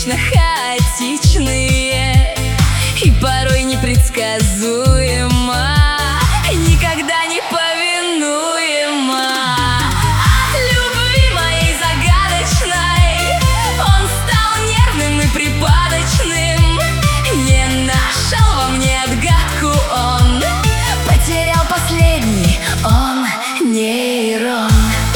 вечно хаотичные и порой непредсказуемо, никогда не повинуемо. От любви моей загадочной он стал нервным и припадочным. Не нашел во мне отгадку он, потерял последний он нейрон.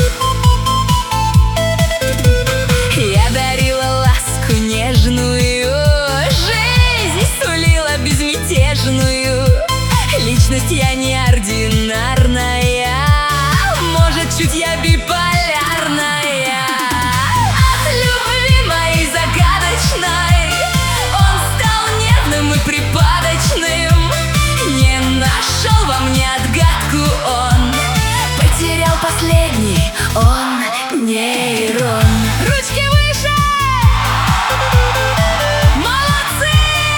Я дарила ласку нежную, жизнь сулила безмятежную. Личность я неординарная, может, чуть я биполярная. От любви моей загадочной он стал нервным и припадочным. Не нашел во мне отгадку он, потерял последний он нейрон. Ручки выше! Молодцы!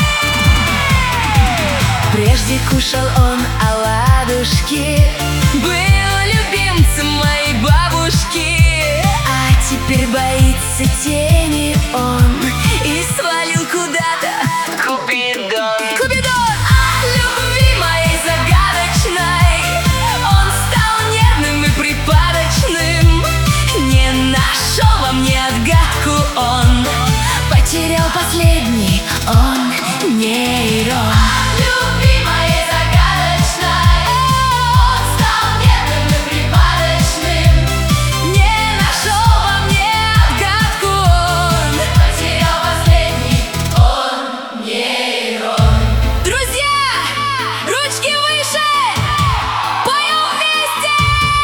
Прежде кушал он оладушки, был любимцем моей бабушки, а теперь боится тени он и свалил куда-то Купидон. Купидон! От любви моей загадочной он стал нервным и припадочным. Не нашел во мне отгадку он, потерял последний он нейрон. От любви моей загадочной он стал нервным и припадочным. Не нашел во мне отгадку он, потерял последний он нейрон. Друзья, ручки выше! Поем вместе!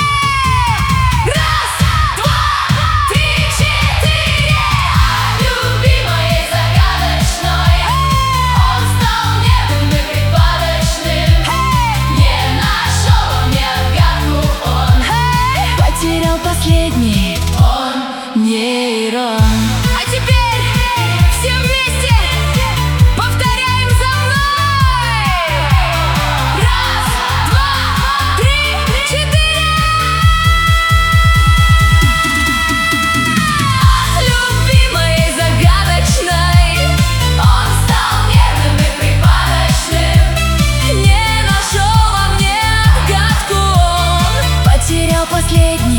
Раз, два, три, четыре! От любви моей загадочной он стал нервным и припадочным. Не нашел во мне отгадку он, потерял последний он нейрон. А теперь все вместе повторяем за мной! Раз, два, три, четыре! От любви моей загадочной он стал нервным и припадочным. Не нашел во мне отгадку он, потерял последний